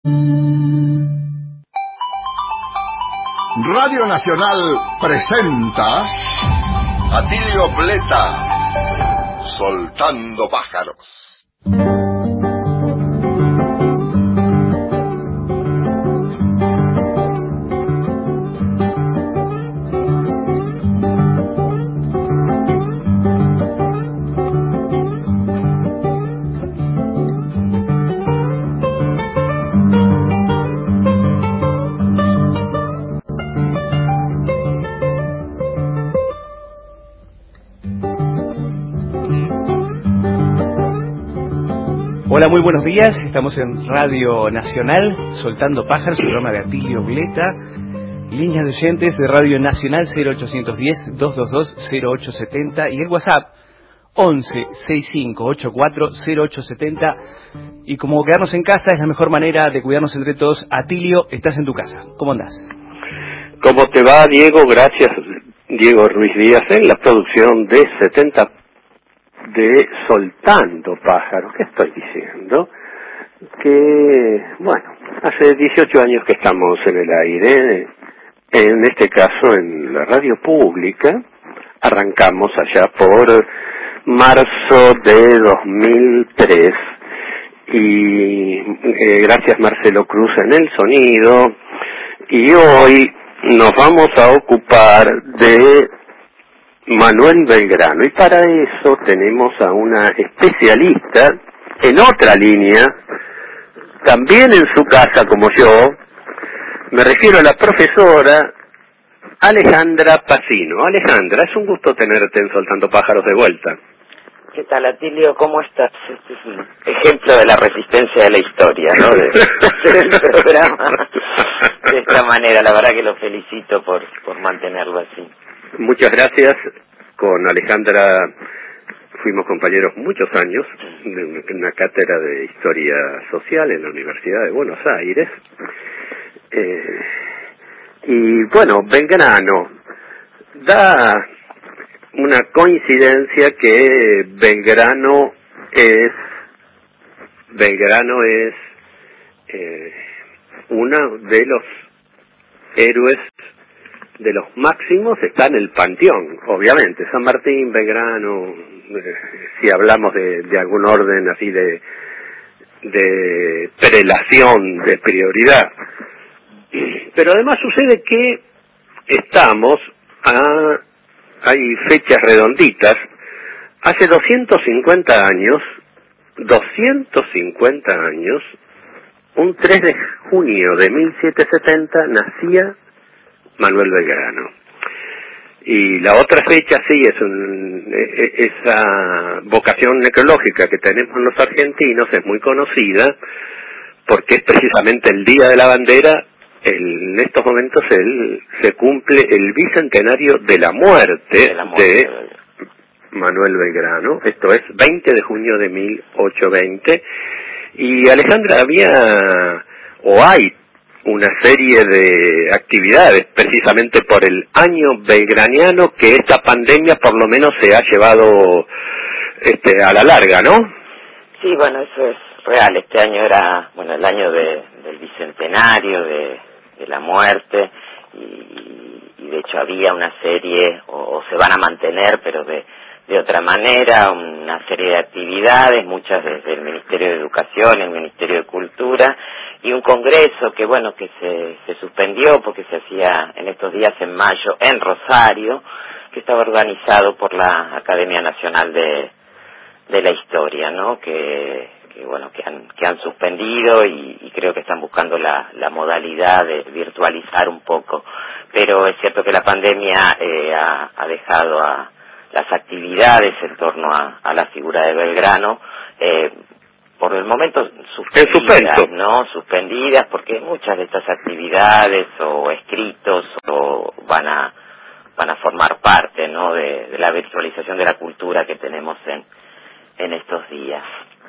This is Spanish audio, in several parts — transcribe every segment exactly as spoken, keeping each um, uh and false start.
Radio Nacional presenta Atilio Bleta, Soltando Pájaros. Hola, muy buenos días. Estamos en Radio Nacional, Soltando Pájaros, programa de Atilio Bleta. Líneas de oyentes de Radio Nacional cero ochocientos diez, dos dos dos, cero ocho setenta y el WhatsApp once, sesenta y cinco, ochenta y cuatro, cero ocho setenta. Y como quedarnos en casa es la mejor manera de cuidarnos entre todos, Atilio, estás en tu casa. ¿Cómo andás? ¿Cómo te va, Diego? Gracias, Diego Ruiz Díaz, en la producción de setenta de Soltando Pájaros. ¿Qué estoy diciendo? Que, bueno, hace dieciocho años que estamos en el aire, en este caso en la radio pública. Arrancamos allá por marzo de dos mil tres y eh, gracias Marcelo Cruz en el sonido, y hoy nos vamos a ocupar de Manuel Belgrano, y para eso tenemos a una especialista en otra línea, también en su casa como yo. Me refiero a la profesora Alejandra Pacino. Alejandra, es un gusto tenerte en Soltando Pájaros de vuelta. ¿Qué tal, Atilio? ¿Cómo estás? Este es un ejemplo de la resistencia de la historia, ¿no? De hacer el programa de esta manera. La verdad que lo felicito por, por mantenerlo así. Muchas gracias. Con Alejandra fuimos compañeros muchos años en una cátedra de Historia Social en la Universidad de Buenos Aires. Eh, y bueno, Belgrano, da una coincidencia que Belgrano es, Belgrano es eh, uno de los héroes de los máximos, está en el panteón, obviamente. San Martín, Belgrano, eh, si hablamos de, de algún orden así de, de prelación, de prioridad. Pero además sucede que estamos a, hay fechas redonditas, hace doscientos cincuenta años, doscientos cincuenta años, un tres de junio de mil setecientos setenta nacía Manuel Belgrano. Y la otra fecha sí es un, esa vocación necrológica que tenemos los argentinos es muy conocida porque es precisamente el Día de la Bandera. El, en estos momentos el, se cumple el bicentenario de la muerte de, la muerte de Manuel Belgrano. Esto es veinte de junio de mil ochocientos veinte. Y Alejandra, había o hay una serie de actividades precisamente por el año belgraniano que esta pandemia por lo menos se ha llevado este a la larga, ¿no? Sí, bueno, eso es real. Este año era, bueno, el año de, del bicentenario de, de la muerte, y, y de hecho había una serie, o, o se van a mantener, pero de de otra manera, una serie de actividades, muchas desde el Ministerio de Educación, el Ministerio de Cultura, y un congreso que, bueno, que se, se suspendió porque se hacía en estos días en mayo en Rosario, que estaba organizado por la Academia Nacional de, de la Historia, ¿no? Que, que bueno, que han, que han suspendido y, y creo que están buscando la, la modalidad de virtualizar un poco. Pero es cierto que la pandemia eh, ha, ha dejado a las actividades en torno a, a la figura de Belgrano, eh, por el momento suspendidas, ¿no? Suspendidas, porque muchas de estas actividades o escritos o van a van a formar parte, ¿no? De, de la virtualización de la cultura que tenemos en en estos días.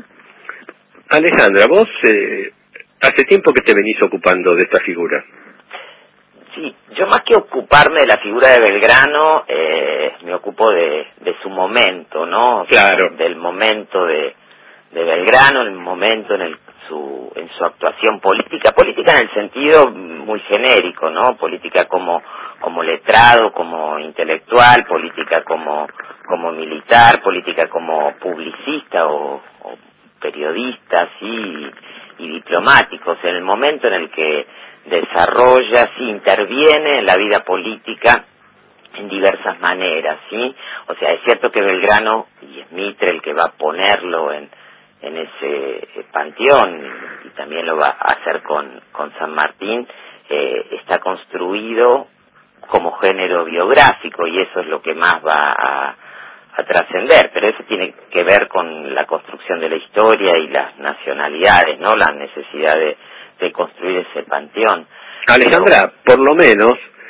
Alejandra, vos eh, hace tiempo que te venís ocupando de esta figura. Sí, yo más que ocuparme de la figura de Belgrano, eh, me ocupo de, de su momento, ¿no? Claro. Del momento de, de Belgrano, el momento en el su en su actuación política, política en el sentido muy genérico, ¿no? Política como como letrado, como intelectual, política como como militar, política como publicista o, o periodista, sí, y, y diplomático. O sea, en el momento en el que desarrolla, sí, interviene en la vida política en diversas maneras, ¿sí? O sea, es cierto que Belgrano, y es Mitre el que va a ponerlo en en ese panteón, y también lo va a hacer con, con San Martín, eh, está construido como género biográfico, y eso es lo que más va a, a trascender, pero eso tiene que ver con la construcción de la historia y las nacionalidades, ¿no? La necesidad de, de construir ese panteón. Alejandra, pero, por lo menos,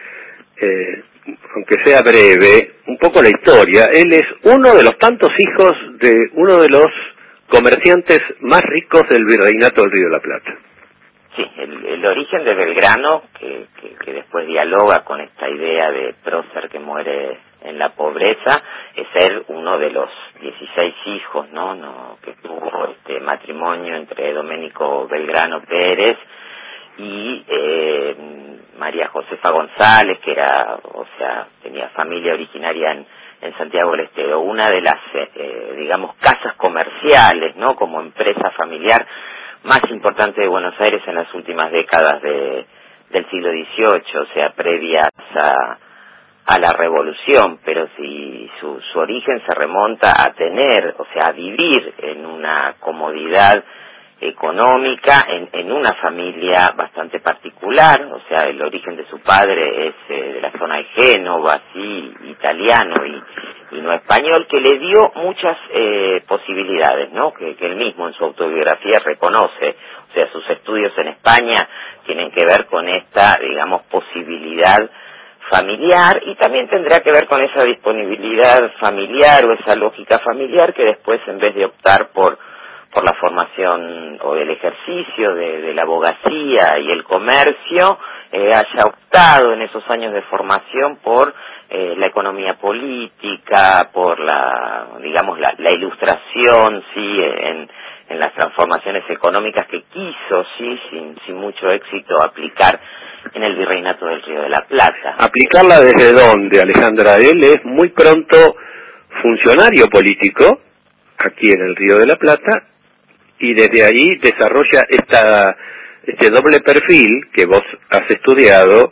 eh, aunque sea breve, un poco la historia. Él es uno de los tantos hijos de uno de los comerciantes más ricos del Virreinato del Río de la Plata. Sí, el, el origen de Belgrano, que, que, que después dialoga con esta idea de prócer que muere en la pobreza, es ser uno de los dieciséis hijos, ¿no? no que tuvo este matrimonio entre Domenico Belgrano Pérez y eh, María Josefa González, que era, o sea, tenía familia originaria en en Santiago del Estero, una de las, eh, digamos, casas comerciales, ¿no? Como empresa familiar más importante de Buenos Aires en las últimas décadas de, del siglo dieciocho, o sea, previas a, a la Revolución, pero si su, su origen se remonta a tener, o sea, a vivir en una comodidad económica, en, en una familia bastante particular, o sea, el origen de su padre es eh, de la zona de Génova, sí, italiano y, y no español, que le dio muchas eh, posibilidades, ¿no? Que, que él mismo en su autobiografía reconoce, o sea, sus estudios en España tienen que ver con esta, digamos, posibilidad familiar, y también tendrá que ver con esa disponibilidad familiar o esa lógica familiar que después, en vez de optar por por la formación o el ejercicio de, de la abogacía y el comercio, eh, haya optado en esos años de formación por eh, la economía política, por la, digamos, la, la ilustración, sí, en, en las transformaciones económicas que quiso, sí, sin, sin mucho éxito, aplicar en el Virreinato del Río de la Plata. ¿Aplicarla desde dónde, Alejandra? Él es muy pronto funcionario político aquí en el Río de la Plata, y desde ahí desarrolla esta este doble perfil que vos has estudiado,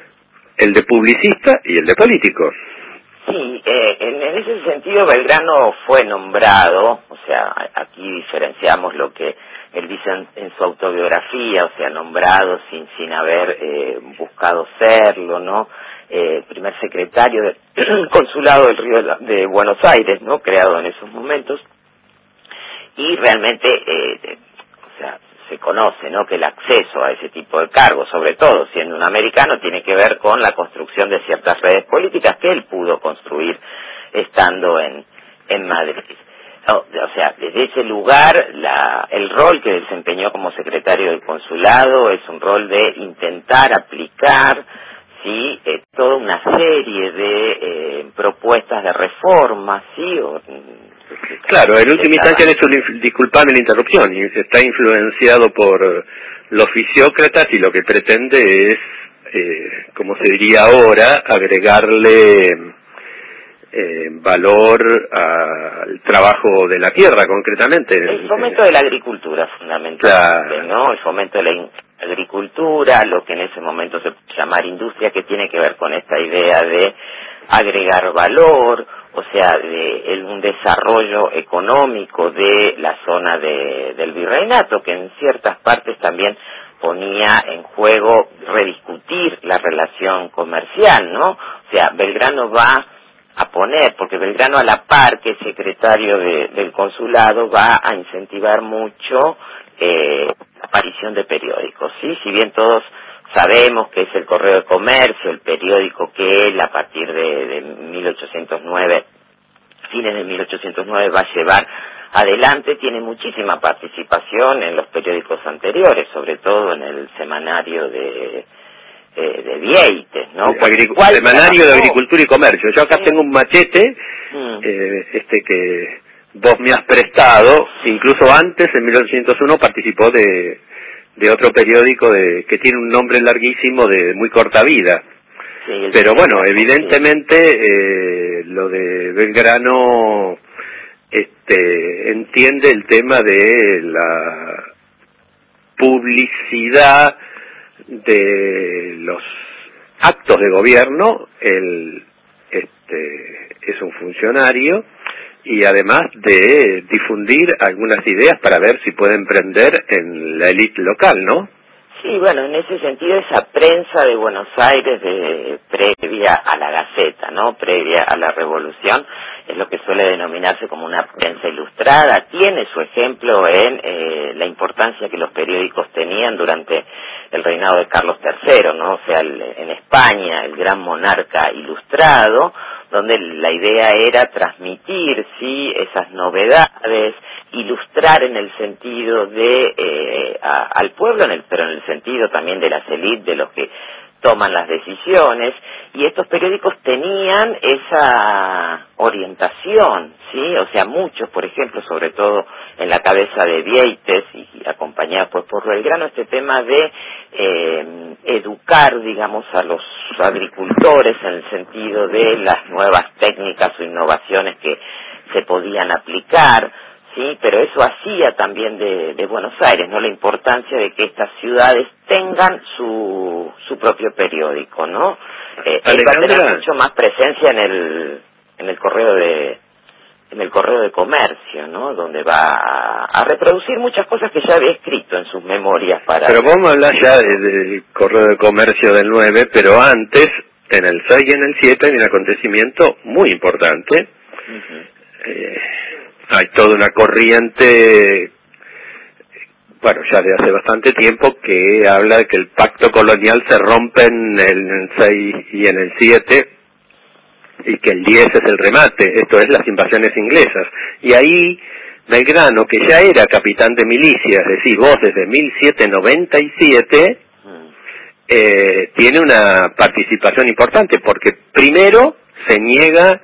el de publicista y el de político. Sí, eh, en, en ese sentido Belgrano fue nombrado, o sea, aquí diferenciamos lo que él dice en, en su autobiografía, o sea, nombrado sin sin haber eh, buscado serlo, ¿no? Eh, primer secretario del Consulado del Río de, la, de Buenos Aires, ¿no? Creado en esos momentos. Y realmente, eh, o sea, se conoce, ¿no?, que el acceso a ese tipo de cargos, sobre todo siendo un americano, tiene que ver con la construcción de ciertas redes políticas que él pudo construir estando en, en Madrid. O, o sea, desde ese lugar, la, el rol que desempeñó como secretario del consulado es un rol de intentar aplicar, sí, eh, toda una serie de eh, propuestas de reforma, sí, o, claro, en última instancia, en esto, disculpame la interrupción, está influenciado por los fisiócratas y lo que pretende es, eh, como se diría ahora, agregarle eh, valor al trabajo de la tierra, concretamente. El fomento de la agricultura, fundamentalmente, claro, ¿no? El fomento de la agricultura, lo que en ese momento se puede llamar industria, que tiene que ver con esta idea de agregar valor, o sea, de el, un desarrollo económico de la zona de, del virreinato, que en ciertas partes también ponía en juego rediscutir la relación comercial, ¿no? O sea, Belgrano va a poner, porque Belgrano, a la par que secretario de, del consulado, va a incentivar mucho eh, la aparición de periódicos, ¿sí? Si bien todos sabemos que es el Correo de Comercio, el periódico que él, a partir de, de mil ochocientos nueve, fines de mil ochocientos nueve, va a llevar adelante, tiene muchísima participación en los periódicos anteriores, sobre todo en el semanario de eh, de Vieites, ¿no? Agric- semanario de Agricultura y Comercio. Yo acá sí tengo un machete, mm. eh, este que vos me has prestado, incluso antes, en mil ochocientos uno, participó de, de otro periódico de, que tiene un nombre larguísimo de muy corta vida. Sí, el Pero bueno, sí. evidentemente eh, lo de Belgrano este, entiende el tema de la publicidad de los actos de gobierno. Él este, es un funcionario y además de difundir algunas ideas para ver si puede emprender en la élite local, ¿no? Sí, bueno, en ese sentido esa prensa de Buenos Aires de, previa a la Gaceta, ¿no? Previa a la Revolución, es lo que suele denominarse como una prensa ilustrada. Tiene su ejemplo en eh, la importancia que los periódicos tenían durante el reinado de Carlos tercero, ¿no? O sea, el, en España, el gran monarca ilustrado, donde la idea era transmitir, sí, esas novedades, ilustrar en el sentido de eh, a, al pueblo, en el, pero en el sentido también de las élites, de los que toman las decisiones, y estos periódicos tenían esa orientación, sí, o sea, muchos, por ejemplo, sobre todo en la cabeza de Vieites y, y acompañado pues por Belgrano, este tema de eh, educar, digamos, a los agricultores en el sentido de las nuevas técnicas o innovaciones que se podían aplicar, sí, pero eso hacía también de, de Buenos Aires, ¿no? La importancia de que estas ciudades tengan su su propio periódico, ¿no? Eh, él va a tener mucho más presencia en el en el correo de en el correo de comercio, ¿no? Donde va a, a reproducir muchas cosas que ya había escrito en sus memorias para. Pero vos me hablás ya del correo de comercio del nueve, pero antes, en el seis y en el siete, hay un acontecimiento muy importante. Uh-huh. Eh, hay toda una corriente, bueno, ya de hace bastante tiempo, que habla de que el pacto colonial se rompe en el seis y en el siete, y que el diez es el remate, esto es las invasiones inglesas. Y ahí Belgrano, que ya era capitán de milicia, es decir, vos desde mil setecientos noventa y siete, eh, tiene una participación importante, porque primero se niega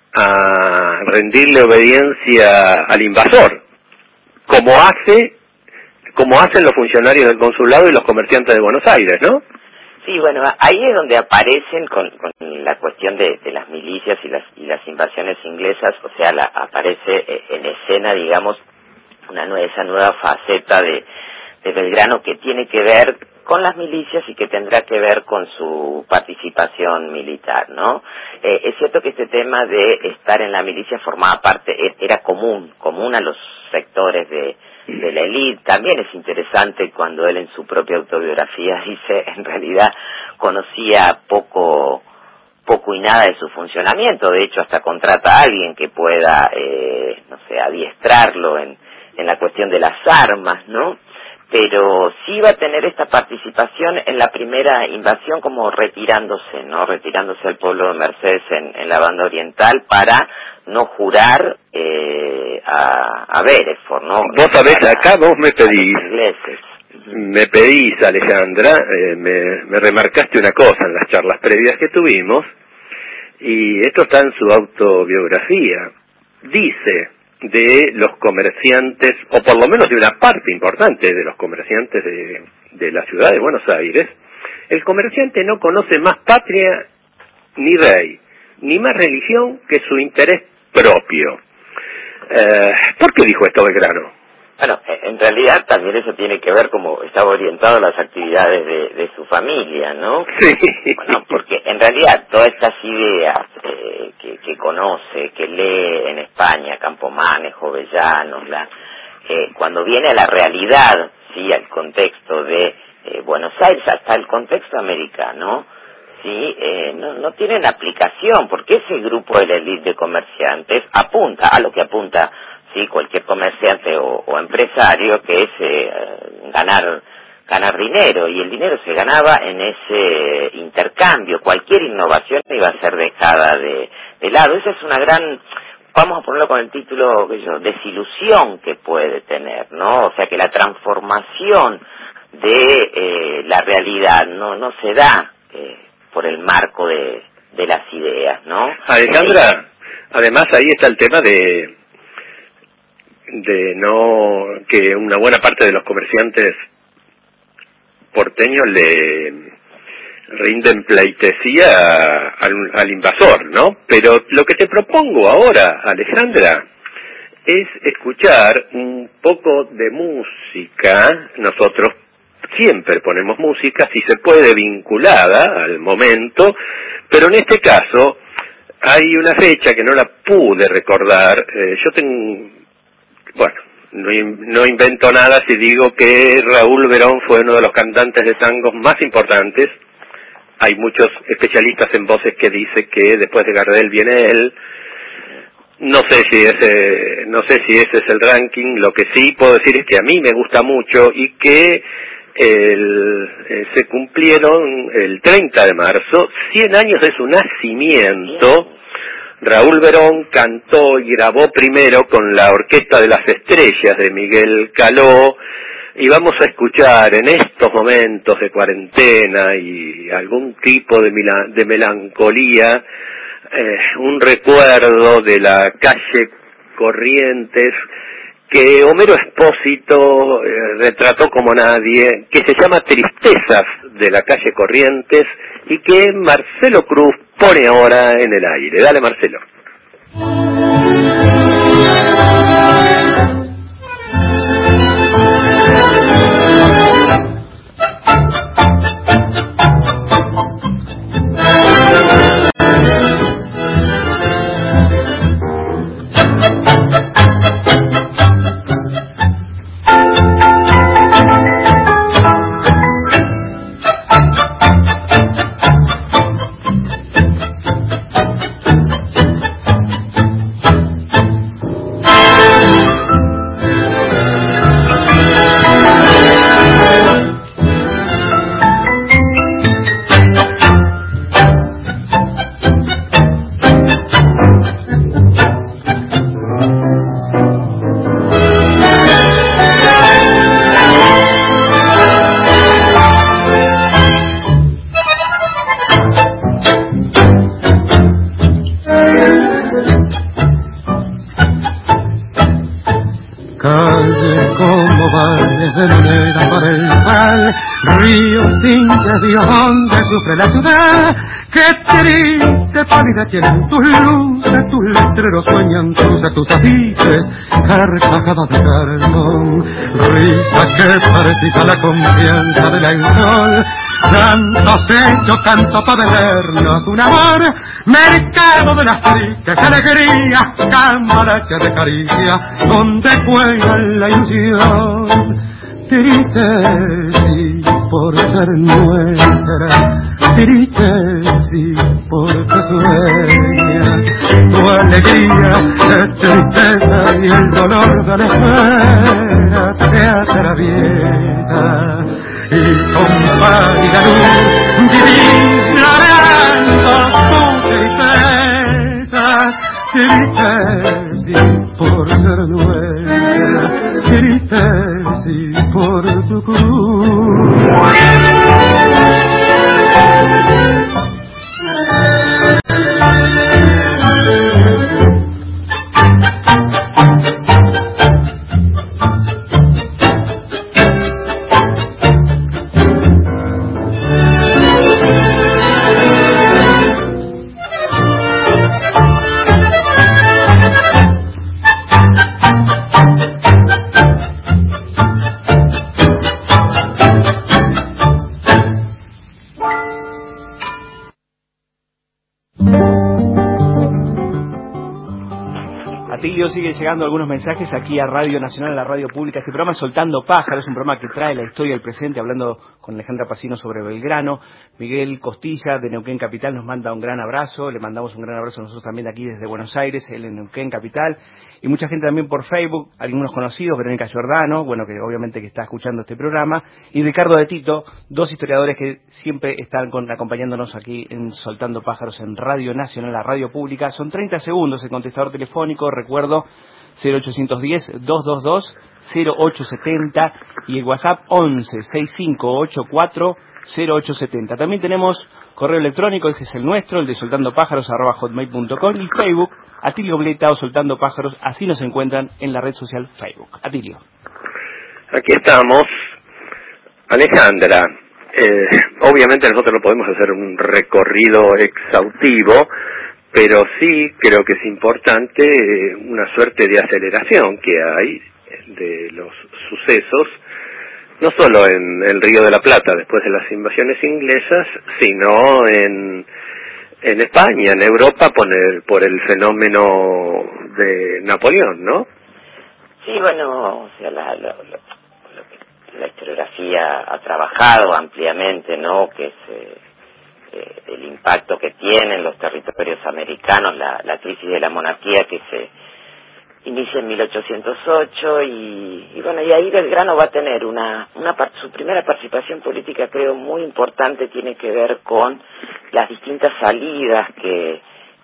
a rendirle obediencia al invasor, como hace, como hacen los funcionarios del consulado y los comerciantes de Buenos Aires, ¿no? Sí, bueno, ahí es donde aparecen con, con la cuestión de, de las milicias y las y las invasiones inglesas, o sea, la, aparece en escena, digamos, una nueva, esa nueva faceta de, de Belgrano que tiene que ver con las milicias y que tendrá que ver con su participación militar, ¿no? Eh, es cierto que este tema de estar en la milicia formaba parte, era común, común a los sectores de de la élite. También es interesante cuando él en su propia autobiografía dice, en realidad conocía poco poco y nada de su funcionamiento, de hecho hasta contrata a alguien que pueda, eh, no sé, adiestrarlo en, en la cuestión de las armas, ¿no? Pero sí va a tener esta participación en la primera invasión como retirándose, ¿no? Retirándose al pueblo de Mercedes en, en la banda oriental para no jurar eh, a, a Beresford, ¿no? Vos sabés, acá vos me pedís, ingleses. me pedís, Alejandra, eh, me, me remarcaste una cosa en las charlas previas que tuvimos, y esto está en su autobiografía. Dice de los comerciantes, o por lo menos de una parte importante de los comerciantes de, de la ciudad de Buenos Aires, el comerciante no conoce más patria ni rey, ni más religión que su interés propio. Eh, ¿Por qué dijo esto Belgrano? Bueno, en realidad también eso tiene que ver como estaba orientado a las actividades de, de su familia, ¿no? Sí. Bueno, porque en realidad todas estas ideas eh, que, que conoce, que lee en España, Campomanes, Jovellanos, la, eh, cuando viene a la realidad, sí, al contexto de eh, Buenos Aires, hasta el contexto americano, sí, eh, no, no tienen aplicación, porque ese grupo de la élite de comerciantes apunta a lo que apunta sí cualquier comerciante o, o empresario, que es eh, ganar ganar dinero, y el dinero se ganaba en ese intercambio. Cualquier innovación iba a ser dejada de, de lado. Esa es una gran, vamos a ponerlo con el título, que yo, desilusión que puede tener, ¿no? O sea que la transformación de eh, la realidad no no se da eh, por el marco de, de las ideas, ¿no? Alejandra, además ahí está el tema de de no que una buena parte de los comerciantes porteños le rinden pleitesía al, al invasor, ¿no? Pero lo que te propongo ahora, Alejandra, es escuchar un poco de música. Nosotros siempre ponemos música, si se puede, vinculada al momento, pero en este caso hay una fecha que no la pude recordar. Eh, yo tengo, bueno, no, no invento nada si digo que Raúl Verón fue uno de los cantantes de tangos más importantes. Hay muchos especialistas en voces que dicen que después de Gardel viene él. No sé si ese, no sé si ese es el ranking. Lo que sí puedo decir es que a mí me gusta mucho y que el, eh, se cumplieron el treinta de marzo cien años de su nacimiento. Raúl Verón cantó y grabó primero con la Orquesta de las Estrellas de Miguel Caló, y vamos a escuchar en estos momentos de cuarentena y algún tipo de, mila, de melancolía, eh, un recuerdo de la calle Corrientes que Homero Expósito eh, retrató como nadie, que se llama Tristezas de la calle Corrientes, y que Marcelo Cruz pone ahora en el aire. Dale, Marcelo. Río sin Dios donde sufre la ciudad, qué triste pálida tienen tus luces, tus letreros sueñan cruces, tus afiches, carcajadas de carbón, risa que precisa la confianza del alcohol, canto seco, canto para bebernos un amor, mercado de las tristes alegrías, cambalache de caricia, donde juega la ilusión. Triste sí por ser nuestra, triste sí porque sueña tu alegría es tristeza y el dolor de la espera te atraviesa y con pálida luz vivís llorando tu tristeza. Triste sí por ser nuestra, triste sí por tu cruz. Sigue llegando algunos mensajes aquí a Radio Nacional, a la radio pública. Este programa es Soltando Pájaros, es un programa que trae la historia del presente, hablando con Alejandra Pacino sobre Belgrano. Miguel Costilla, de Neuquén Capital, nos manda un gran abrazo. Le mandamos un gran abrazo nosotros también aquí desde Buenos Aires, él en Neuquén Capital. Y mucha gente también por Facebook, algunos conocidos, Verónica Giordano, bueno, que obviamente que está escuchando este programa. Y Ricardo de Tito, dos historiadores que siempre están con, acompañándonos aquí en Soltando Pájaros en Radio Nacional, la radio pública. Son treinta segundos el contestador telefónico, recuerdo, cero ochocientos diez, doscientos veintidós, cero ochocientos setenta y el WhatsApp once, sesenta y cinco ochenta y cuatro, cero ochocientos setenta. También tenemos correo electrónico, ese es el nuestro, el de soltandopájaros arroba hotmail punto com, y Facebook, Atilio Bleta o Soltando Pájaros, así nos encuentran en la red social Facebook. Atilio. Aquí estamos. Alejandra, eh, obviamente nosotros no podemos hacer un recorrido exhaustivo, pero sí creo que es importante eh, una suerte de aceleración que hay de los sucesos, no solo en el Río de la Plata después de las invasiones inglesas, sino en en España, en Europa, por el, por el fenómeno de Napoleón, ¿no? Sí, bueno, o sea, la, la, la, la historiografía ha trabajado ampliamente, ¿no?, que es eh, eh, el impacto que tienen los territorios americanos, la, la crisis de la monarquía que se inicia en mil ochocientos ocho y, y bueno, y ahí Belgrano va a tener una, una su primera participación política, creo, muy importante, tiene que ver con las distintas salidas que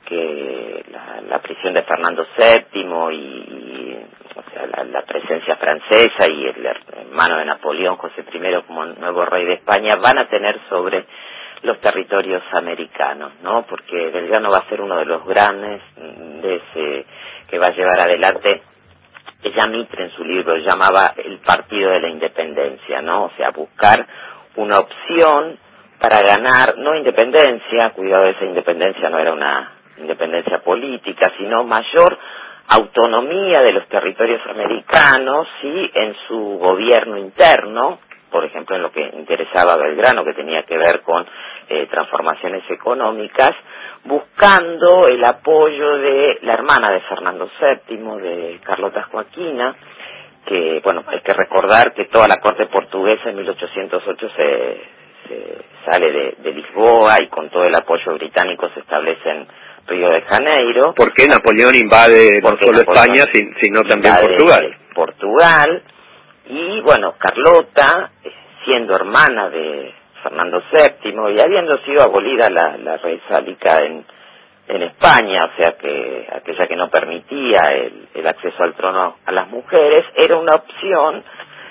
que la, la prisión de Fernando séptimo y, y o sea, la, la presencia francesa y el hermano de Napoleón, José primero, como nuevo rey de España, van a tener sobre los territorios americanos, ¿no? Porque Belgrano va a ser uno de los grandes de ese que va a llevar adelante, ella Mitre en su libro llamaba el Partido de la Independencia, ¿no? O sea, buscar una opción para ganar, no independencia, cuidado, esa independencia no era una independencia política, sino mayor autonomía de los territorios americanos, sí, en su gobierno interno, por ejemplo, en lo que interesaba a Belgrano, que tenía que ver con eh, transformaciones económicas, buscando el apoyo de la hermana de Fernando séptimo, de Carlota Joaquina, que, bueno, hay que recordar que toda la corte portuguesa en mil ochocientos ocho se, se sale de, de Lisboa y con todo el apoyo británico se establece en Río de Janeiro. ¿Por qué Napoleón invade no solo Napoleón España, sino también Portugal? Portugal. Y bueno, Carlota, siendo hermana de Fernando séptimo y habiendo sido abolida la, la Rey Sálica en, en España, o sea que aquella que no permitía el, el acceso al trono a las mujeres, era una opción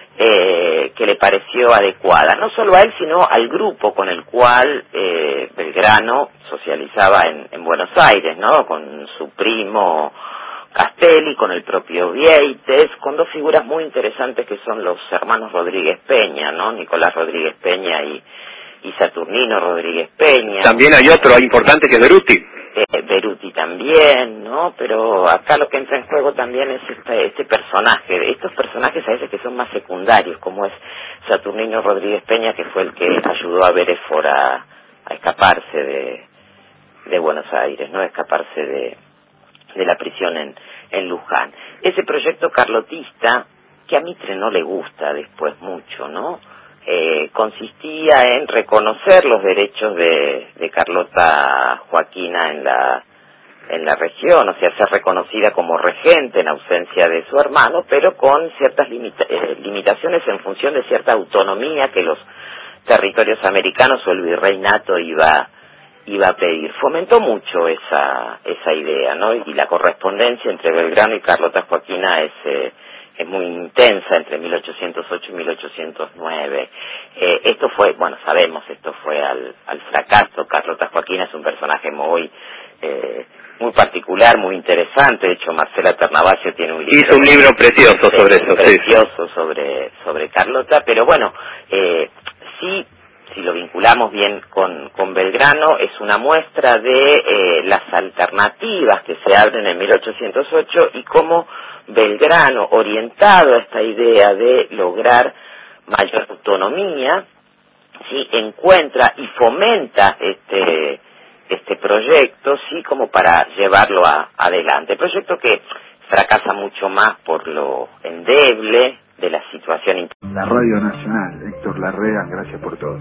eh, que le pareció adecuada, no solo a él, sino al grupo con el cual eh, Belgrano socializaba en, en Buenos Aires, ¿no? Con su primo Castelli, con el propio Vieites, con dos figuras muy interesantes que son los hermanos Rodríguez Peña, ¿no? Nicolás Rodríguez Peña y, y Saturnino Rodríguez Peña. También hay otro importante que es Beruti. Eh, Beruti también, ¿no? Pero acá lo que entra en juego también es este, este personaje, estos personajes a veces que son más secundarios, como es Saturnino Rodríguez Peña, que fue el que ayudó a Beresford a, a escaparse de, de Buenos Aires, ¿no? A escaparse de de la prisión en, en Luján. Ese proyecto carlotista, que a Mitre no le gusta después mucho, ¿no? Eh, consistía en reconocer los derechos de, de Carlota Joaquina en la en la región, o sea, ser reconocida como regente en ausencia de su hermano, pero con ciertas limita- eh, limitaciones en función de cierta autonomía que los territorios americanos o el virreinato iba iba a pedir. Fomentó mucho esa esa idea, ¿no? Y la correspondencia entre Belgrano y Carlota Joaquina es eh, es muy intensa entre mil ochocientos ocho y mil ochocientos nueve. Eh, esto fue, bueno, sabemos, esto fue al, al fracaso. Carlota Joaquina es un personaje muy eh, muy particular, muy interesante. De hecho, Marcela Ternavasio tiene un libro... Hizo un libro precioso sobre eso. Precioso sí. sobre, sobre Carlota, pero bueno, eh, sí... si lo vinculamos bien con, con Belgrano, es una muestra de eh, las alternativas que se abren en mil ochocientos ocho y cómo Belgrano, orientado a esta idea de lograr mayor autonomía, sí, encuentra y fomenta este este proyecto, sí, como para llevarlo a, adelante. Proyecto que fracasa mucho más por lo endeble de la situación interna. La Radio Nacional, Héctor Larrea, gracias por todo.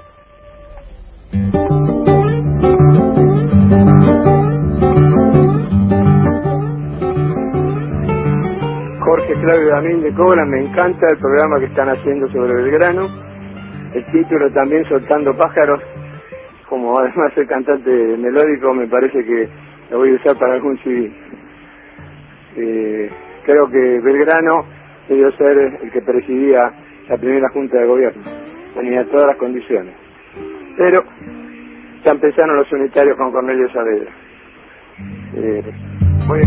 Jorge Claudio Damín de Cobra, me encanta el programa que están haciendo sobre Belgrano. El título también, Soltando Pájaros, como además soy cantante melódico, me parece que lo voy a usar para algún C D. Eh, creo que Belgrano debió ser el que presidía la primera Junta de Gobierno, tenía todas las condiciones. Pero ya empezaron los unitarios con Cornelio Saavedra. Eh, Voy...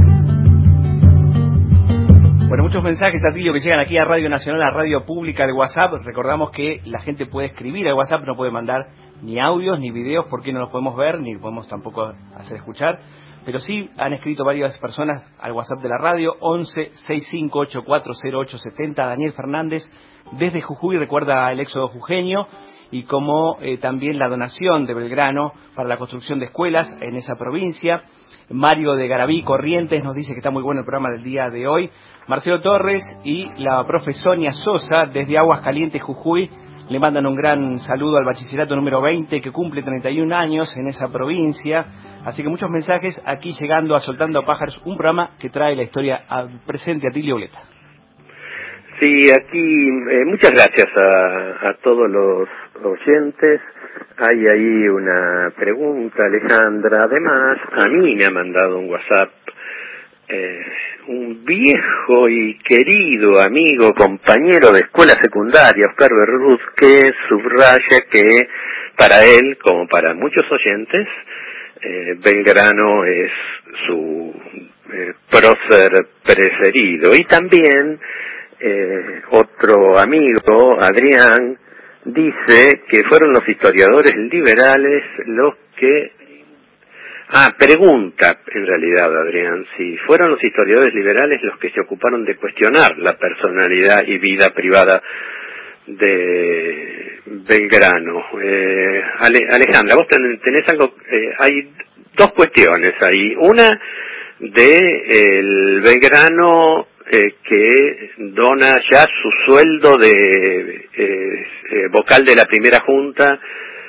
Bueno, muchos mensajes, Atilio, que llegan aquí a Radio Nacional, a Radio Pública, de WhatsApp. Recordamos que la gente puede escribir al WhatsApp, no puede mandar ni audios ni videos porque no los podemos ver, ni podemos tampoco hacer escuchar. Pero sí han escrito varias personas al WhatsApp de la radio, once sesenta y cinco ochenta y cuatro cero ocho setenta. Daniel Fernández, desde Jujuy, recuerda el éxodo jujeño y como eh, también la donación de Belgrano para la construcción de escuelas en esa provincia. Mario de Garabí, Corrientes, nos dice que está muy bueno el programa del día de hoy. Marcelo Torres y la profe Sonia Sosa, desde Aguascalientes, Jujuy, le mandan un gran saludo al bachillerato número veinte, que cumple treinta y un años en esa provincia. Así que muchos mensajes aquí llegando a Soltando Pájaros, un programa que trae la historia al presente. Atilio Bleta. Sí, aquí eh, muchas gracias a, a todos los oyentes. Hay ahí una pregunta, Alejandra. Además, a mí me ha mandado un WhatsApp eh, un viejo y querido amigo, compañero de escuela secundaria, Oscar Berruz, que subraya que para él, como para muchos oyentes, eh, Belgrano es su eh, prócer preferido. Y también eh, otro amigo, Adrián, dice que fueron los historiadores liberales los que... Ah, pregunta, en realidad, Adrián, si fueron los historiadores liberales los que se ocuparon de cuestionar la personalidad y vida privada de Belgrano. Eh, Ale, Alejandra, vos ten, tenés algo... Eh, hay dos cuestiones ahí. Una de el Belgrano... Eh, que dona ya su sueldo de eh, eh, vocal de la primera junta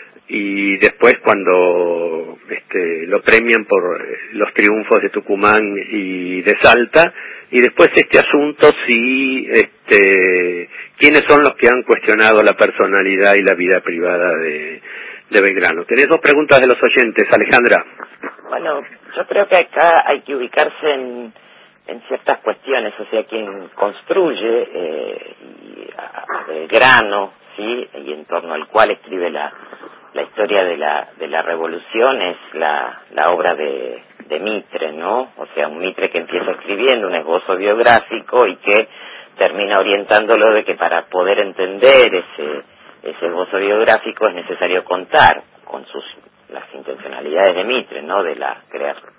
y después cuando este, lo premian por los triunfos de Tucumán y de Salta, y después este asunto si este, quiénes son los que han cuestionado la personalidad y la vida privada de, de Belgrano. Tenés dos preguntas de los oyentes, Alejandra. Bueno, yo creo que acá hay que ubicarse en en ciertas cuestiones, o sea, quien construye eh, y a, a Belgrano, sí, y en torno al cual escribe la la historia de la de la revolución es la la obra de de Mitre, ¿no? O sea, un Mitre que empieza escribiendo un esbozo biográfico y que termina orientándolo de que para poder entender ese ese esbozo biográfico es necesario contar con sus las intencionalidades de Mitre, ¿no? De la creación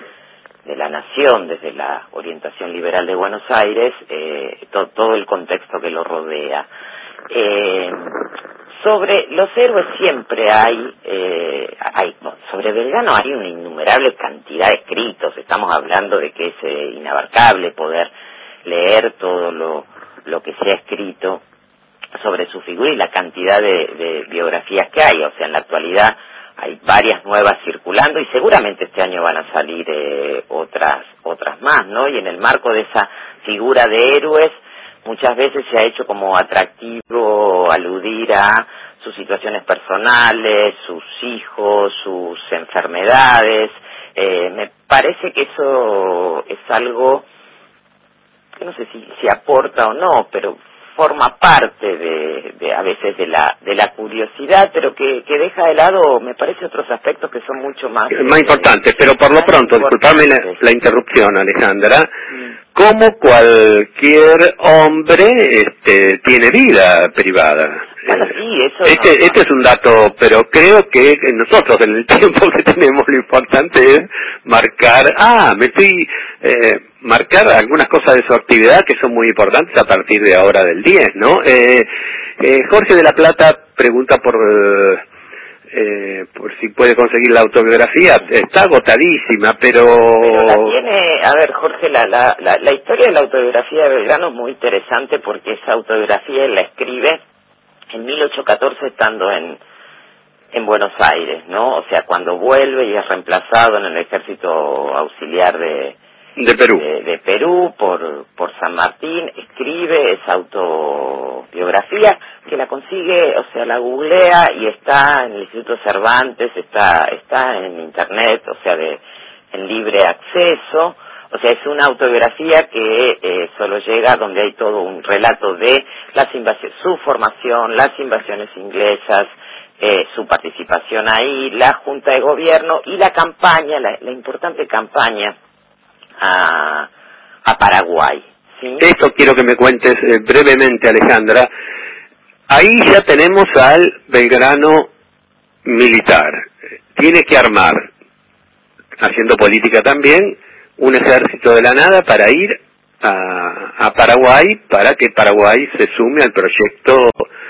de la nación, desde la orientación liberal de Buenos Aires, eh, to, todo el contexto que lo rodea. Eh, sobre los héroes siempre hay, eh, hay no, sobre Belgrano hay una innumerable cantidad de escritos. Estamos hablando de que es eh, inabarcable poder leer todo lo, lo que se ha escrito sobre su figura y la cantidad de, de biografías que hay. O sea, en la actualidad hay varias nuevas circulando y seguramente este año van a salir eh, otras otras más, ¿no? Y en el marco de esa figura de héroes muchas veces se ha hecho como atractivo aludir a sus situaciones personales, sus hijos, sus enfermedades. Eh, me parece que eso es algo que no sé si, si aporta o no, pero forma parte de, de a veces de la de la curiosidad, pero que, que deja de lado, me parece, otros aspectos que son mucho más más eh, importantes. Pero por lo pronto, disculpame la, la interrupción, Alejandra, mm. como cualquier hombre este, tiene vida privada. Bueno, sí, eso este, no, este es un dato, pero creo que nosotros en el tiempo que tenemos lo importante es marcar, ah, me estoy, eh, marcar algunas cosas de su actividad que son muy importantes a partir de ahora del diez, ¿no? Eh, eh, Jorge de la Plata pregunta por, eh, por si puede conseguir la autobiografía. Está agotadísima, pero... pero la tiene, a ver, Jorge, la, la, la, la historia de la autobiografía de Belgrano es muy interesante porque esa autobiografía él la escribe en mil ochocientos catorce estando en en Buenos Aires, ¿no? O sea, cuando vuelve y es reemplazado en el ejército auxiliar de de Perú de, de Perú por por San Martín, escribe esa autobiografía que la consigue, o sea, la googlea y está en el Instituto Cervantes, está está en internet, o sea, de en libre acceso. O sea, es una autobiografía que eh, solo llega donde hay todo un relato de las invasiones, su formación, las invasiones inglesas, eh, su participación ahí, la Junta de Gobierno y la campaña, la, la importante campaña a, a Paraguay. ¿Sí? Esto quiero que me cuentes eh, brevemente, Alejandra. Ahí ya tenemos al Belgrano militar. Tiene que armar, haciendo política también, un ejército de la nada para ir a, a Paraguay, para que Paraguay se sume al proyecto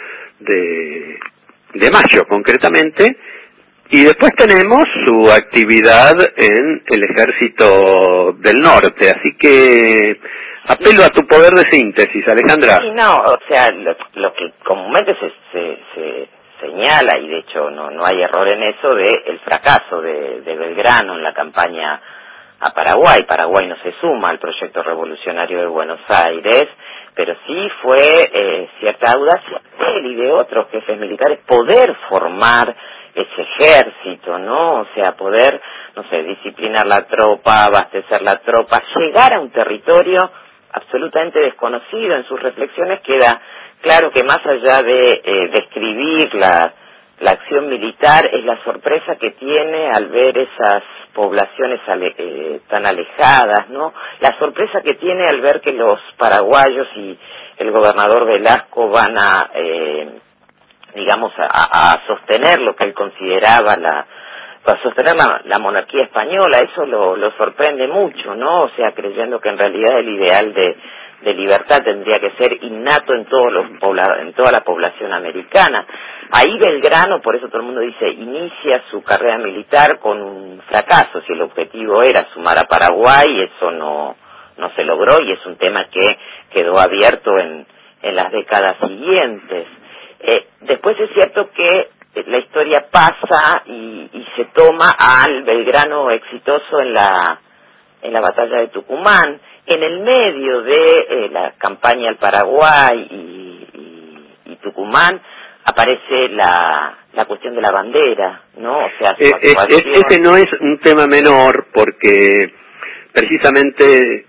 de, de Mayo, concretamente. Y después tenemos su actividad en el Ejército del Norte. Así que apelo a tu poder de síntesis, Alejandra. Sí, no, o sea, lo, lo que comúnmente se, se, se señala, y de hecho no, no hay error en eso, de el fracaso de, de Belgrano en la campaña a Paraguay. Paraguay no se suma al proyecto revolucionario de Buenos Aires, pero sí fue eh, cierta audacia de él y de otros jefes militares poder formar ese ejército, ¿no? O sea, poder, no sé, disciplinar la tropa, abastecer la tropa, llegar a un territorio absolutamente desconocido. En sus reflexiones queda claro que más allá de eh, describir la, la acción militar, es la sorpresa que tiene al ver esas poblaciones ale, eh, tan alejadas, ¿no? La sorpresa que tiene al ver que los paraguayos y el gobernador Velasco van a... Eh, digamos, a, a sostener lo que él consideraba la, a sostener la, la monarquía española. Eso lo, lo sorprende mucho, ¿no? O sea, creyendo que en realidad el ideal de, de libertad tendría que ser innato en todos los pobla, en toda la población americana. Ahí Belgrano, por eso todo el mundo dice, inicia su carrera militar con un fracaso. Si el objetivo era sumar a Paraguay, eso no, no se logró, y es un tema que quedó abierto en, en las décadas siguientes. Eh, después es cierto que la historia pasa y, y se toma al Belgrano exitoso en la en la batalla de Tucumán, en el medio de eh, la campaña al Paraguay y, y, y Tucumán aparece la la cuestión de la bandera, ¿no? O sea, su eh, actuación... Ese no es un tema menor, porque precisamente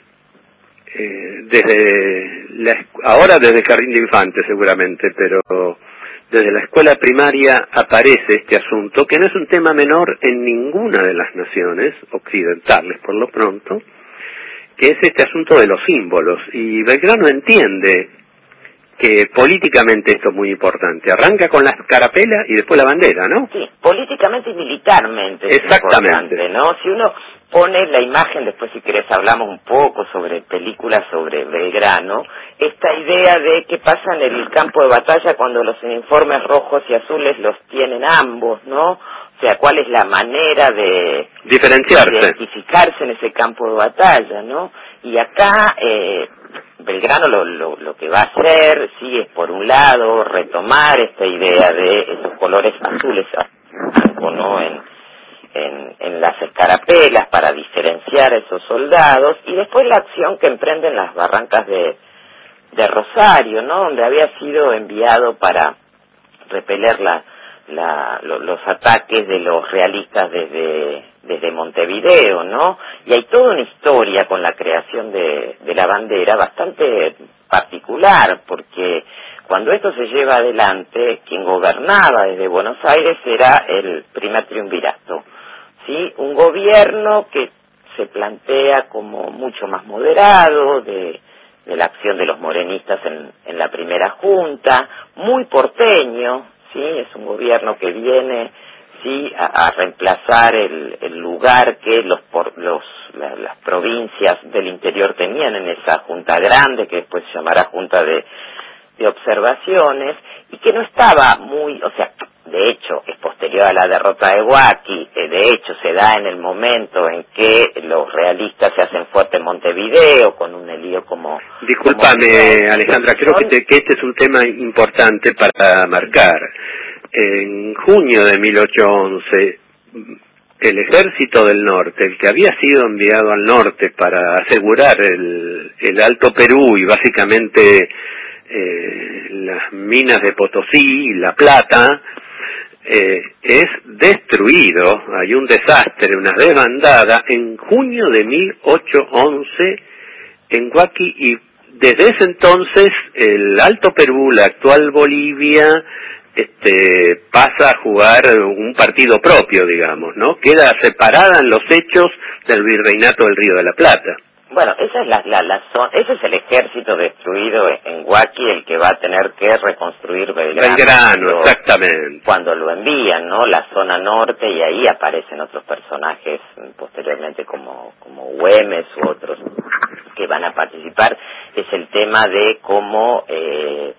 Eh, desde la, ahora desde el jardín de infantes seguramente, pero desde la escuela primaria aparece este asunto, que no es un tema menor en ninguna de las naciones occidentales, por lo pronto, que es este asunto de los símbolos. Y Belgrano entiende que políticamente esto es muy importante. Arranca con la escarapela y después la bandera, ¿no? Sí, políticamente y militarmente es exactamente, importante, ¿no? Si uno pone la imagen, después si querés hablamos un poco sobre películas sobre Belgrano, esta idea de qué pasa en el campo de batalla cuando los uniformes rojos y azules los tienen ambos, ¿no? O sea, cuál es la manera de diferenciarse, de identificarse en ese campo de batalla, ¿no? Y acá eh, Belgrano lo, lo, lo que va a hacer, sí, es por un lado retomar esta idea de esos colores azules, blanco, ¿no? En, en, en las escarapelas para diferenciar a esos soldados, y después la acción que emprenden las barrancas de, de Rosario, ¿no? Donde había sido enviado para repeler la, la, lo, los ataques de los realistas desde, desde Montevideo, ¿no? Y hay toda una historia con la creación de, de la bandera bastante particular, porque cuando esto se lleva adelante, quien gobernaba desde Buenos Aires era el primer triunvirato, ¿sí? Un gobierno que se plantea como mucho más moderado de, de la acción de los morenistas en, en la primera junta, muy porteño, sí, es un gobierno que viene, sí, a, a reemplazar el, el lugar que los, por, los la, las provincias del interior tenían en esa junta grande que después se llamará junta de, de observaciones, y que no estaba muy, o sea, de hecho es posterior a la derrota de Huaki, eh, de hecho se da en el momento en que los realistas se hacen fuerte en Montevideo con un lío como... Discúlpame, como Alejandra, creo que, te, que este es un tema importante para marcar. En junio de mil ochocientos once, el ejército del norte, el que había sido enviado al norte para asegurar el, el Alto Perú y básicamente eh, las minas de Potosí y La Plata, eh, es destruido. Hay un desastre, una desbandada en junio de mil ochocientos once en Huaki, y desde ese entonces el Alto Perú, la actual Bolivia, este pasa a jugar un partido propio, digamos, ¿no? Queda separada en los hechos del virreinato del Río de la Plata. Bueno, esa es la, la, la zona, ese es el ejército destruido en Huaki, el que va a tener que reconstruir Belgrano. Belgrano, cuando, exactamente. Cuando lo envían, ¿no? La zona norte, y ahí aparecen otros personajes posteriormente como, como Güemes u otros que van a participar. Es el tema de cómo eh,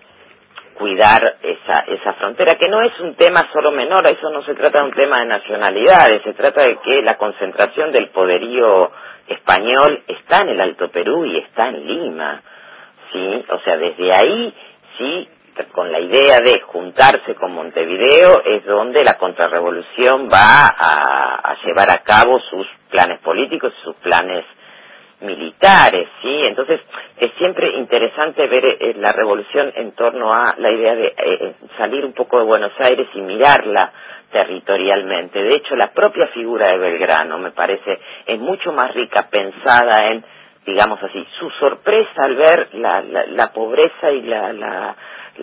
cuidar esa, esa frontera, que no es un tema solo menor, eso no se trata de un tema de nacionalidades, se trata de que la concentración del poderío español está en el Alto Perú y está en Lima, ¿sí? O sea, desde ahí, sí, con la idea de juntarse con Montevideo, es donde la contrarrevolución va a, a llevar a cabo sus planes políticos, sus planes militares, ¿sí? Entonces, es siempre interesante ver eh, la revolución en torno a la idea de eh, salir un poco de Buenos Aires y mirarla territorialmente. De hecho, la propia figura de Belgrano, me parece, es mucho más rica pensada en, digamos así, su sorpresa al ver la, la, la pobreza y la, la,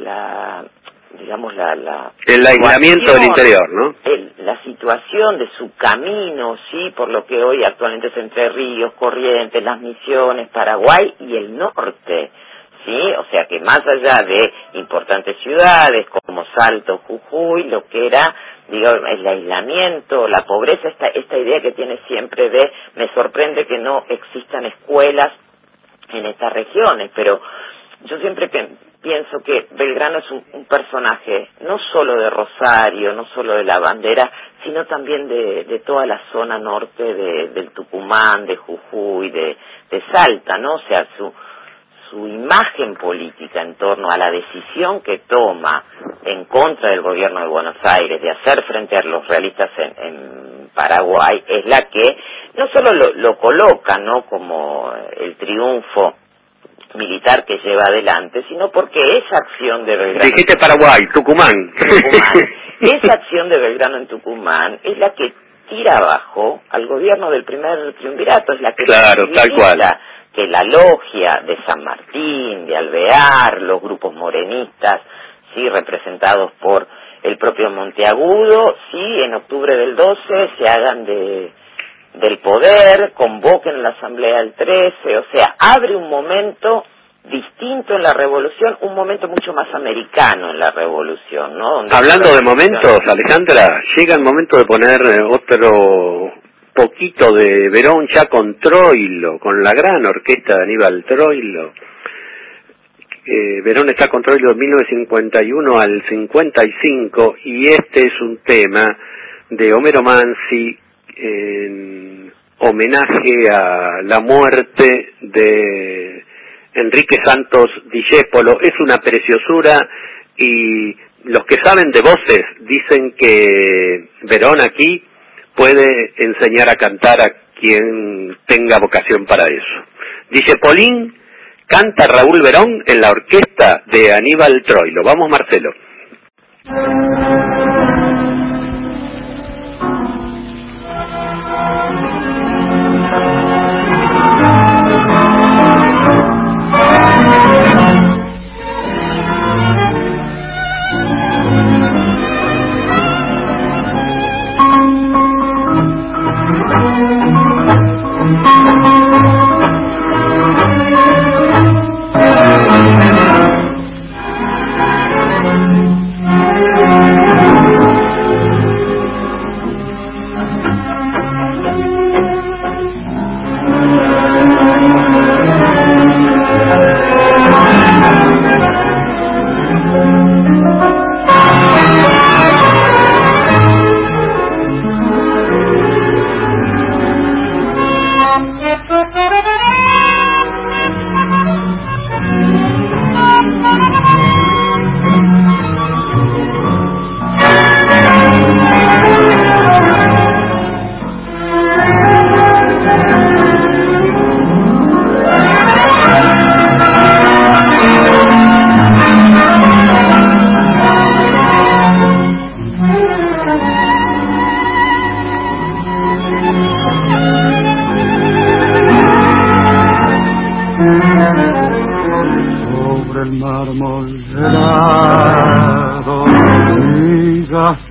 la digamos, la... la el aislamiento del interior, ¿no? El, la situación de su camino, sí, por lo que hoy actualmente es Entre Ríos, Corrientes, Las Misiones, Paraguay y el norte, sí, o sea que más allá de importantes ciudades como Salto, Jujuy, lo que era, digamos, el aislamiento, la pobreza, esta, esta idea que tiene siempre de, me sorprende que no existan escuelas en estas regiones, pero yo siempre que pienso que Belgrano es un, un personaje no solo de Rosario, no solo de la bandera, sino también de, de toda la zona norte de, del Tucumán, de Jujuy, de, de Salta, ¿no? O sea, su, su imagen política en torno a la decisión que toma en contra del gobierno de Buenos Aires de hacer frente a los realistas en, en Paraguay es la que no solo lo, lo coloca, ¿no?, como el triunfo militar que lleva adelante, sino porque esa acción de Belgrano... Dijiste Paraguay, Tucumán. Tucumán. Esa acción de Belgrano en Tucumán es la que tira abajo al gobierno del primer triunvirato, es la que... Claro, tal cual. Que la logia de San Martín, de Alvear, los grupos morenistas, sí, representados por el propio Monteagudo, sí, en octubre del doce se hagan de... del poder, convoquen la asamblea del trece, o sea, abre un momento distinto en la revolución, un momento mucho más americano en la revolución, ¿no? Donde Hablando de momentos, Alejandra, llega el momento de poner otro poquito de Verón ya con Troilo, con la gran orquesta de Aníbal Troilo. Eh, Verón está con Troilo de mil novecientos cincuenta y uno al cincuenta y cinco, y este es un tema de Homero Mansi en homenaje a la muerte de Enrique Santos Discépolo. Es una preciosura, y los que saben de voces dicen que Verón aquí puede enseñar a cantar a quien tenga vocación para eso. Discepolín canta Raúl Verón en la orquesta de Aníbal Troilo. Vamos, Marcelo.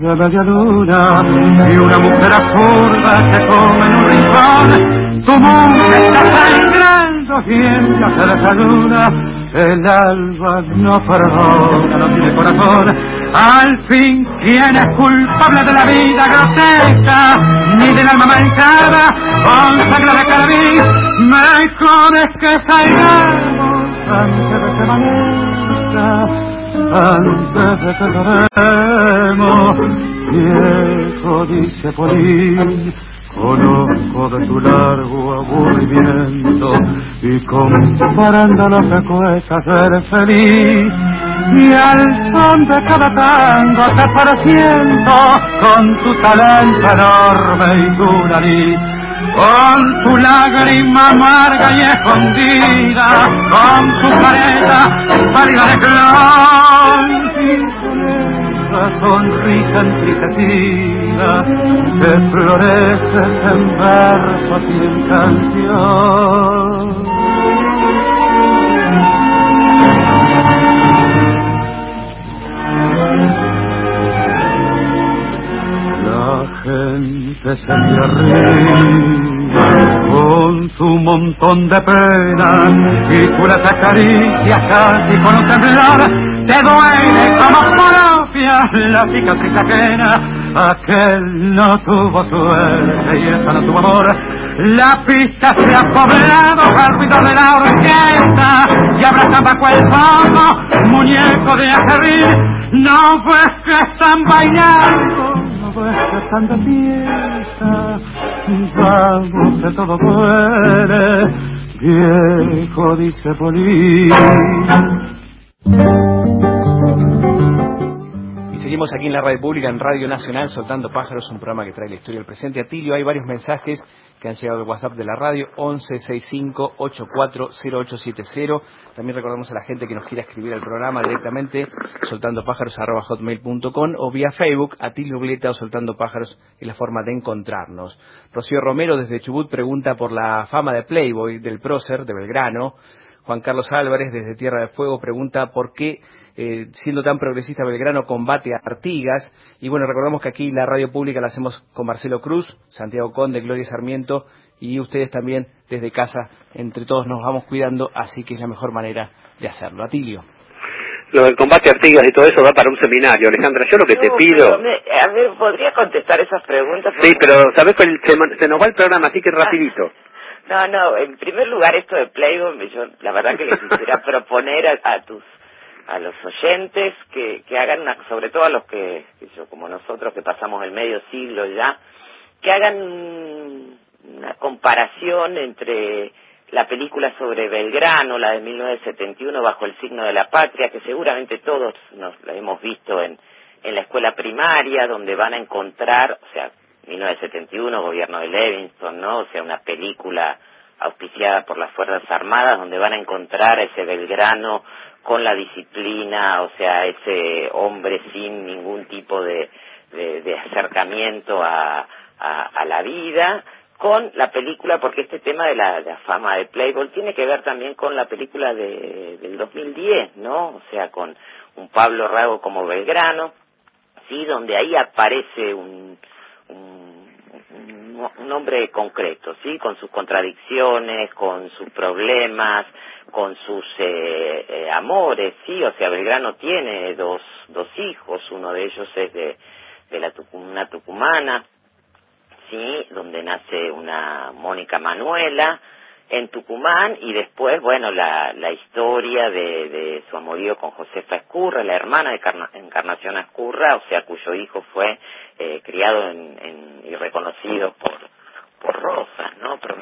de media luna y una mujer absurda que come en un rincón. Tu mundo está sangrando y ella se desayuna. El alba no perdona, no tiene corazón. Al fin, ¿quién es culpable de la vida grotesca? Ni del alma manchada con sangre de carmín. Mejor es que salgamos antes de que amanezca, antes de que lloremos. Viejo, dice Polín, conozco de tu largo aburrimiento y comparando lo que cuesta ser feliz. Y al son de cada tango te pareciendo con tu talento enorme y tu nariz, con tu lágrima amarga y escondida, con tu careta pálida de clon y con esa sonrisa entristecida que florece en versos y en canción. La gente se te arriba con su montón de penas y tú las acaricias casi con un temblar. Te duele como propia la cicatriz ajena. Aquel no tuvo suerte y esa no tuvo amor. La pista se ha poblado al ruido de la orquesta y abrazan bajo el fondo muñeco de acerrín. No ves que están bailando, no ves que están de fiesta. Vamos que todo duele, viejo, dice Polín. Seguimos aquí en la radio pública, en Radio Nacional, Soltando Pájaros, un programa que trae la historia del presente. Atilio, hay varios mensajes que han llegado al WhatsApp de la radio, once sesenta y cinco ochenta y cuatro cero ocho setenta. También recordamos a la gente que nos quiera escribir al programa directamente, soltandopájaros arroba hotmail punto com, o vía Facebook, Atilio Bleta o Soltando Pájaros, es la forma de encontrarnos. Rocío Romero desde Chubut pregunta por la fama de Playboy del prócer de Belgrano. Juan Carlos Álvarez desde Tierra de Fuego pregunta por qué, eh, siendo tan progresista Belgrano, combate a Artigas. Y bueno, recordamos que aquí la radio pública la hacemos con Marcelo Cruz, Santiago Conde, Gloria Sarmiento, y ustedes también desde casa, entre todos nos vamos cuidando, así que es la mejor manera de hacerlo. Atilio. Lo del combate a Artigas y todo eso da para un seminario, Alejandra. Yo lo que no, te pido... Me, a ver, ¿podría contestar esas preguntas? Sí, pero ¿sabés que se, se nos va el programa, así que rapidito? No, no, en primer lugar esto de Playboy, yo la verdad que les quisiera proponer a, a tus a los oyentes que, que hagan una, sobre todo a los que, que yo, como nosotros que pasamos el medio siglo ya, que hagan una comparación entre la película sobre Belgrano, la de mil novecientos setenta y uno, Bajo el signo de la patria, que seguramente todos nos la hemos visto en, en la escuela primaria, donde van a encontrar, o sea, mil novecientos setenta y uno, gobierno de Levingston, ¿no? O sea, una película auspiciada por las Fuerzas Armadas, donde van a encontrar a ese Belgrano con la disciplina, o sea, ese hombre sin ningún tipo de, de, de acercamiento a, a, a la vida, con la película, porque este tema de la, de la fama de Playboy tiene que ver también con la película de, del dos mil diez, ¿no? O sea, con un Pablo Rago como Belgrano, sí, donde ahí aparece un Un, un hombre concreto, sí, con sus contradicciones, con sus problemas, con sus eh, eh, amores, sí, o sea, Belgrano tiene dos dos hijos, uno de ellos es de de la una tucumana, sí, donde nace una Mónica Manuela en Tucumán, y después, bueno, la la historia de, de su amorío con Josefa Ezcurra, la hermana de Carna, Encarnación Ezcurra, o sea, cuyo hijo fue eh, criado en, en, y reconocido por por Rosas, ¿no? Pero,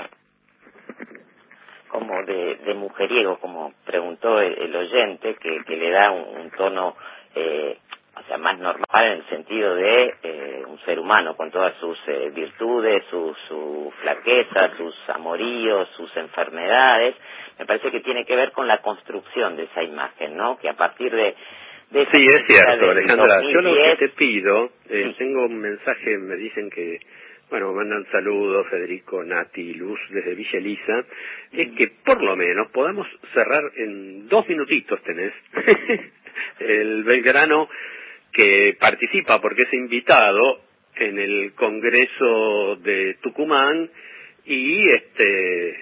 como de, de mujeriego, como preguntó el, el oyente, que, que le da un, un tono, eh, o sea, más normal en el sentido de eh, un ser humano con todas sus eh, virtudes, su, su flaqueza, sus amoríos, sus enfermedades. Me parece que tiene que ver con la construcción de esa imagen, ¿no? Que a partir de... de sí, es cierto, Alejandra. dos mil diez, yo lo que te pido, eh, sí. Tengo un mensaje, me dicen que... Bueno, mandan saludos, Federico, Nati, Luz, desde Villa Elisa. Es que por lo menos podamos cerrar en dos minutitos, tenés, el Belgrano que participa porque es invitado en el Congreso de Tucumán y este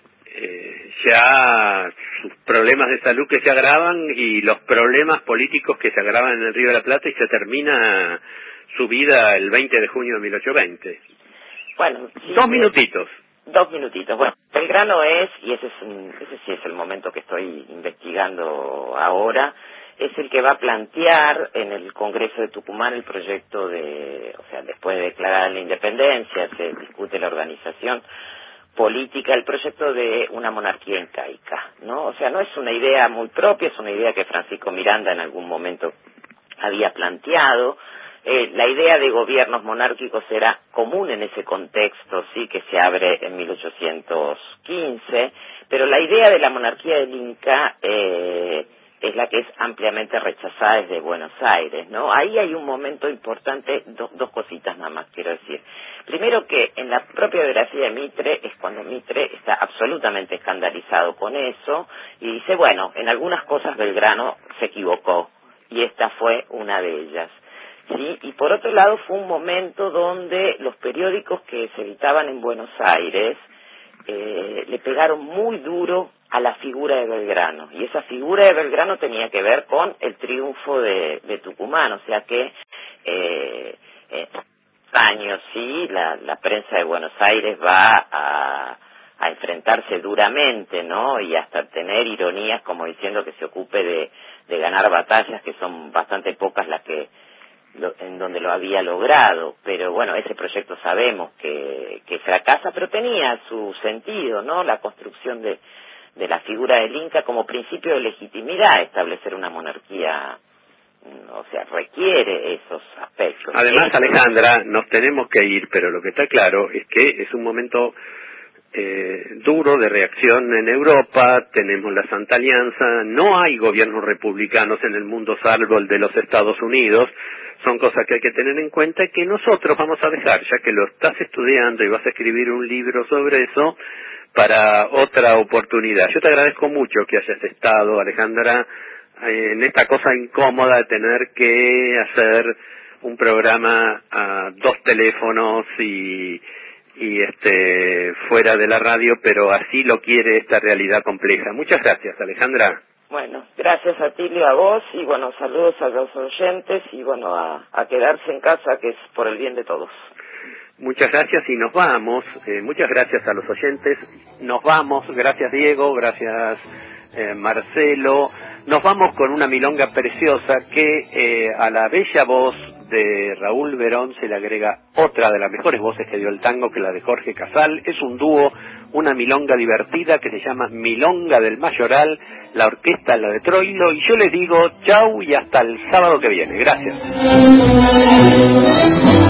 eh, ya sus problemas de salud que se agravan y los problemas políticos que se agravan en el Río de la Plata, y se termina su vida el veinte de junio de mil ochocientos veinte. Bueno, sí, dos minutitos. Dos minutitos. Bueno, Belgrano es, y ese, es un, ese sí es el momento que estoy investigando ahora, es el que va a plantear en el Congreso de Tucumán el proyecto de, o sea, después de declarar la independencia, se discute la organización política, el proyecto de una monarquía incaica, ¿no? O sea, no es una idea muy propia, es una idea que Francisco Miranda en algún momento había planteado. Eh, la idea de gobiernos monárquicos era común en ese contexto, sí, que se abre en mil ochocientos quince, pero la idea de la monarquía del Inca eh, es la que es ampliamente rechazada desde Buenos Aires, ¿no? Ahí hay un momento importante, do, dos cositas nada más quiero decir. Primero, que en la propia biografía de Mitre es cuando Mitre está absolutamente escandalizado con eso y dice, bueno, en algunas cosas Belgrano se equivocó y esta fue una de ellas. Sí, y por otro lado fue un momento donde los periódicos que se editaban en Buenos Aires eh, le pegaron muy duro a la figura de Belgrano, y esa figura de Belgrano tenía que ver con el triunfo de, de Tucumán, o sea que eh, eh, años sí, la, la prensa de Buenos Aires va a, a enfrentarse duramente, ¿no? Y hasta tener ironías como diciendo que se ocupe de, de ganar batallas, que son bastante pocas las que Lo, en donde lo había logrado, pero bueno, ese proyecto sabemos que, que fracasa, pero tenía su sentido, ¿no? La construcción de, de la figura del Inca como principio de legitimidad, establecer una monarquía, o sea, requiere esos aspectos. Además, Alejandra, nos tenemos que ir, pero lo que está claro es que es un momento eh, duro de reacción en Europa, tenemos la Santa Alianza, no hay gobiernos republicanos en el mundo salvo el de los Estados Unidos. Son cosas que hay que tener en cuenta y que nosotros vamos a dejar, ya que lo estás estudiando y vas a escribir un libro sobre eso, para otra oportunidad. Yo te agradezco mucho que hayas estado, Alejandra, en esta cosa incómoda de tener que hacer un programa a dos teléfonos y, y este fuera de la radio, pero así lo quiere esta realidad compleja. Muchas gracias, Alejandra. Bueno, gracias a Tilio, a vos, y bueno, saludos a los oyentes, y bueno, a, a quedarse en casa, que es por el bien de todos. Muchas gracias y nos vamos, eh, muchas gracias a los oyentes, nos vamos, gracias Diego, gracias eh, Marcelo, nos vamos con una milonga preciosa que eh, a la bella voz de Raúl Verón se le agrega otra de las mejores voces que dio el tango, que la de Jorge Casal. Es un dúo, una milonga divertida que se llama Milonga del Mayoral, la orquesta la de Troilo, y yo les digo chau y hasta el sábado que viene. Gracias.